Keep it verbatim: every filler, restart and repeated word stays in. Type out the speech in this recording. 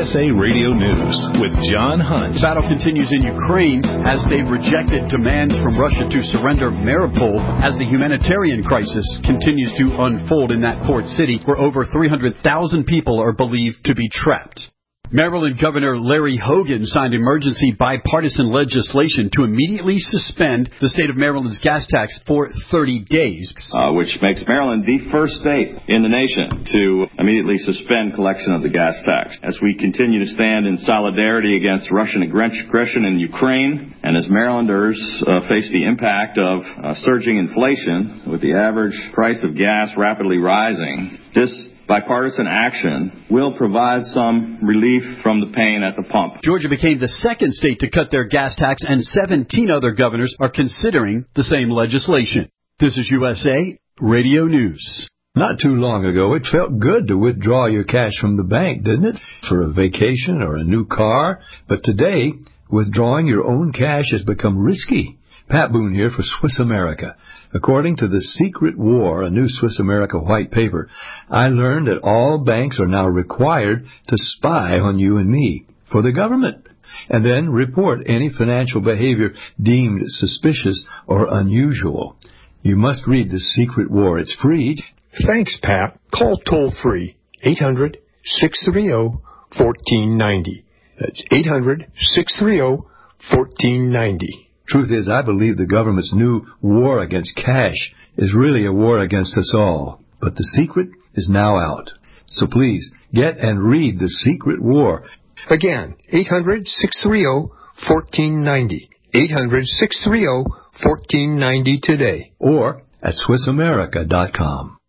S A Radio News with John Hunt. Battle continues in Ukraine as they've rejected demands from Russia to surrender Mariupol as the humanitarian crisis continues to unfold in that port city where over three hundred thousand people are believed to be trapped. Maryland Governor Larry Hogan signed emergency bipartisan legislation to immediately suspend the state of Maryland's gas tax for thirty days. Uh, which makes Maryland the first state in the nation to immediately suspend collection of the gas tax. As we continue to stand in solidarity against Russian aggression in Ukraine, and as Marylanders uh, face the impact of uh, surging inflation with the average price of gas rapidly rising, this bipartisan action will provide some relief from the pain at the pump. Georgia became the second state to cut their gas tax, and seventeen other governors are considering the same legislation. This is U S A Radio News. Not too long ago, it felt good to withdraw your cash from the bank, didn't it? For a vacation or a new car. But today, withdrawing your own cash has become risky. Pat Boone here for Swiss America. According to The Secret War, a new Swiss America white paper, I learned that all banks are now required to spy on you and me for the government, and then report any financial behavior deemed suspicious or unusual. You must read The Secret War. It's free. Thanks, Pat. Call toll-free eight hundred, six three zero, one four nine zero. That's eight hundred, six three zero, one four nine zero. Truth is, I believe the government's new war against cash is really a war against us all. But the secret is now out. So please, get and read The Secret War. Again, eight hundred, six three zero, one four nine zero. eight hundred, six three zero, one four nine zero today. Or at Swiss America dot com.